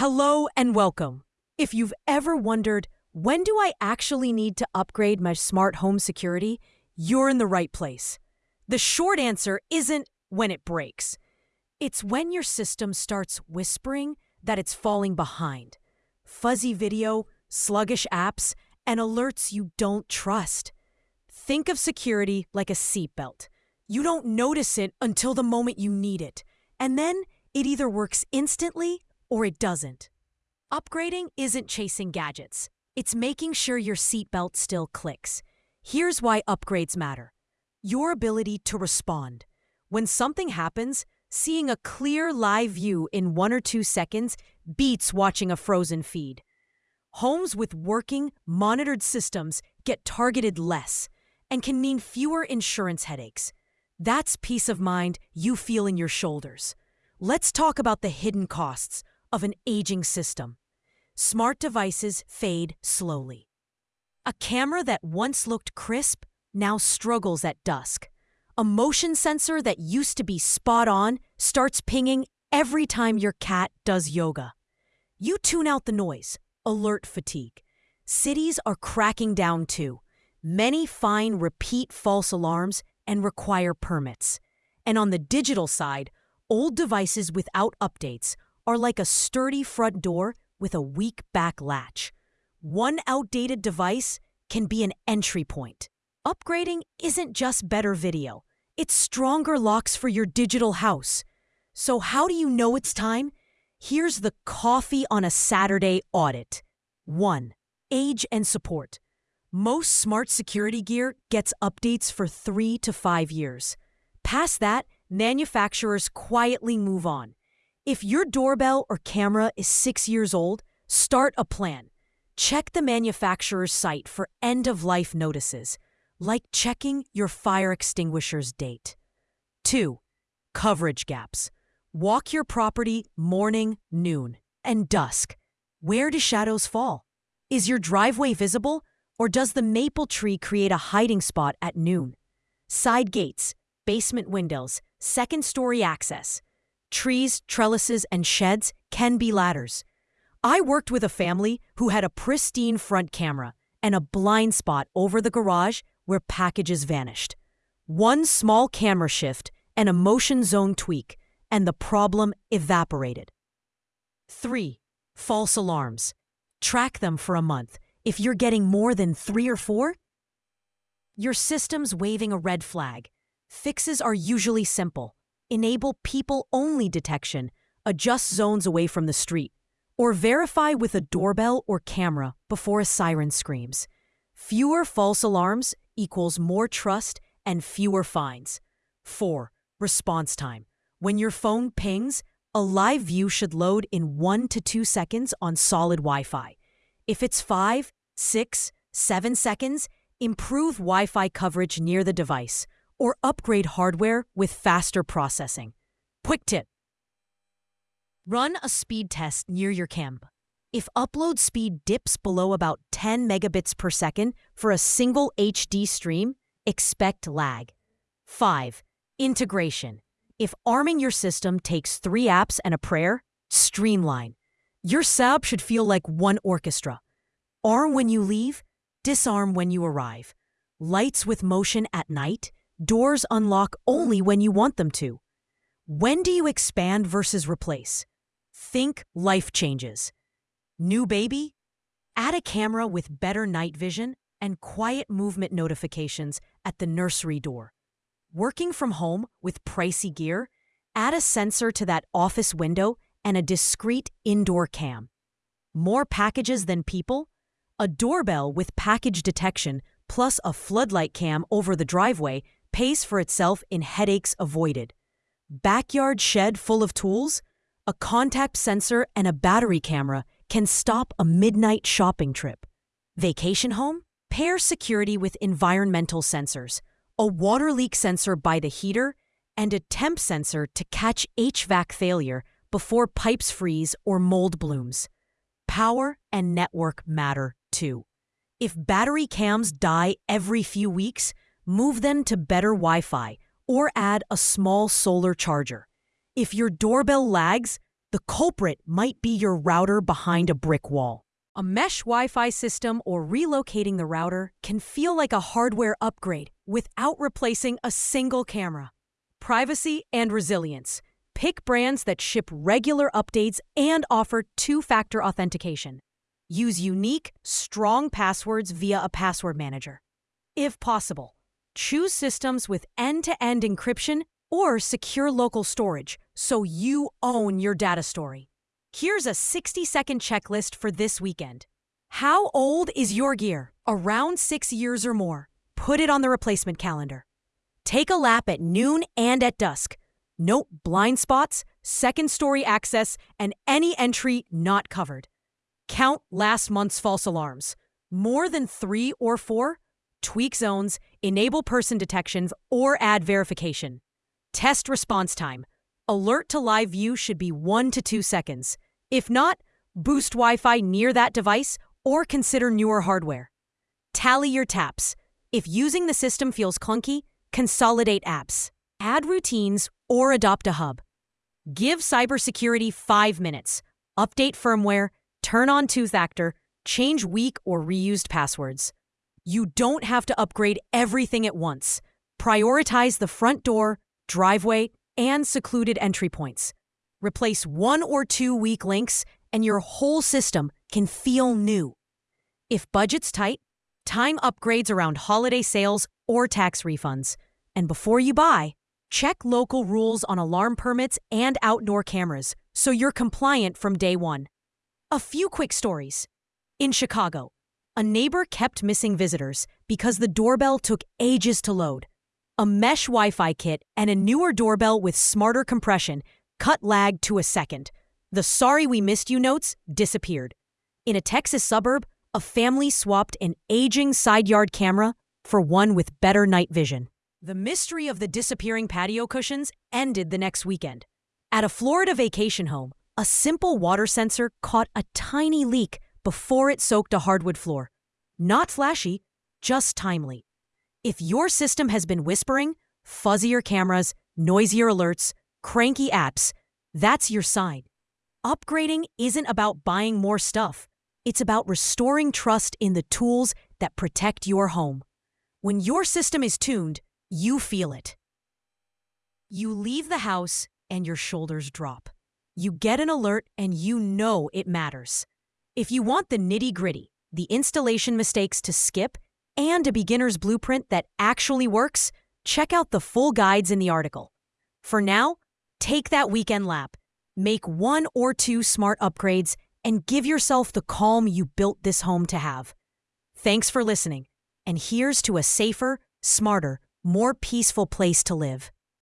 Hello and welcome. If you've ever wondered, when do I actually need to upgrade my smart home security, you're in the right place. The short answer isn't when it breaks. It's when your system starts whispering that it's falling behind. Fuzzy video, sluggish apps, and alerts you don't trust. Think of security like a seatbelt. You don't notice it until the moment you need it, and then it either works instantly or it doesn't. Upgrading isn't chasing gadgets. It's making sure your seatbelt still clicks. Here's why upgrades matter. Your ability to respond. When something happens, seeing a clear live view in 1 or 2 seconds beats watching a frozen feed. Homes with working, monitored systems get targeted less and can mean fewer insurance headaches. That's peace of mind you feel in your shoulders. Let's talk about the hidden costs of an aging system. Smart devices fade slowly. A camera that once looked crisp now struggles at dusk. A motion sensor that used to be spot on starts pinging every time your cat does yoga. You tune out the noise, alert fatigue. Cities are cracking down too. Many find repeat false alarms and require permits. And on the digital side, old devices without updates are like a sturdy front door with a weak back latch. One outdated device can be an entry point. Upgrading isn't just better video. It's stronger locks for your digital house. So how do you know it's time? Here's the coffee on a Saturday audit. 1. Age and support. Most smart security gear gets updates for 3 to 5 years. Past that, manufacturers quietly move on. If your doorbell or camera is 6 years old, start a plan. Check the manufacturer's site for end-of-life notices, like checking your fire extinguisher's date. 2. Coverage gaps. Walk your property morning, noon, and dusk. Where do shadows fall? Is your driveway visible, or does the maple tree create a hiding spot at noon? Side gates, basement windows, second-story access. Trees, trellises, and sheds can be ladders. I worked with a family who had a pristine front camera and a blind spot over the garage where packages vanished. One small camera shift and a motion zone tweak, and the problem evaporated. 3. False alarms. Track them for a month. If you're getting more than 3 or 4, your system's waving a red flag. Fixes are usually simple. Enable people-only detection, adjust zones away from the street, or verify with a doorbell or camera before a siren screams. Fewer false alarms equals more trust and fewer fines. 4. Response time. When your phone pings, a live view should load in 1 to 2 seconds on solid Wi-Fi. If it's 5, 6, 7 seconds, improve Wi-Fi coverage near the device, or upgrade hardware with faster processing. Quick tip. Run a speed test near your camp. If upload speed dips below about 10 megabits per second for a single HD stream, expect lag. 5. Integration. If arming your system takes 3 apps and a prayer, streamline. Your setup should feel like one orchestra. Arm when you leave, disarm when you arrive. Lights with motion at night, doors unlock only when you want them to. When do you expand versus replace? Think life changes. New baby? Add a camera with better night vision and quiet movement notifications at the nursery door. Working from home with pricey gear? Add a sensor to that office window and a discreet indoor cam. More packages than people? A doorbell with package detection plus a floodlight cam over the driveway pays for itself in headaches avoided. Backyard shed full of tools? A contact sensor and a battery camera can stop a midnight shopping trip. Vacation home? Pair security with environmental sensors, a water leak sensor by the heater, and a temp sensor to catch HVAC failure before pipes freeze or mold blooms. Power and network matter too. If battery cams die every few weeks, move them to better Wi-Fi or add a small solar charger. If your doorbell lags, the culprit might be your router behind a brick wall. A mesh Wi-Fi system or relocating the router can feel like a hardware upgrade without replacing a single camera. Privacy and resilience. Pick brands that ship regular updates and offer two-factor authentication. Use unique, strong passwords via a password manager. If possible, choose systems with end-to-end encryption or secure local storage so you own your data story. Here's a 60-second checklist for this weekend. How old is your gear? Around 6 years or more. Put it on the replacement calendar. Take a lap at noon and at dusk. Note blind spots, second-story access, and any entry not covered. Count last month's false alarms. More than 3 or 4? Tweak zones, enable person detections, or add verification. Test response time. Alert to live view should be 1 to 2 seconds. If not, boost Wi-Fi near that device or consider newer hardware. Tally your taps. If using the system feels clunky, consolidate apps. Add routines or adopt a hub. Give cybersecurity 5 minutes. Update firmware, turn on two-factor, change weak or reused passwords. You don't have to upgrade everything at once. Prioritize the front door, driveway, and secluded entry points. Replace 1 or 2 weak links, and your whole system can feel new. If budget's tight, time upgrades around holiday sales or tax refunds. And before you buy, check local rules on alarm permits and outdoor cameras so you're compliant from day one. A few quick stories. In Chicago, a neighbor kept missing visitors because the doorbell took ages to load. A mesh Wi-Fi kit and a newer doorbell with smarter compression cut lag to a second. The "sorry we missed you" notes disappeared. In a Texas suburb, a family swapped an aging side yard camera for one with better night vision. The mystery of the disappearing patio cushions ended the next weekend. At a Florida vacation home, a simple water sensor caught a tiny leak before it soaked a hardwood floor. Not flashy, just timely. If your system has been whispering, fuzzier cameras, noisier alerts, cranky apps, that's your sign. Upgrading isn't about buying more stuff. It's about restoring trust in the tools that protect your home. When your system is tuned, you feel it. You leave the house and your shoulders drop. You get an alert and you know it matters. If you want the nitty-gritty, the installation mistakes to skip, and a beginner's blueprint that actually works, check out the full guides in the article. For now, take that weekend lap, make 1 or 2 smart upgrades, and give yourself the calm you built this home to have. Thanks for listening, and here's to a safer, smarter, more peaceful place to live.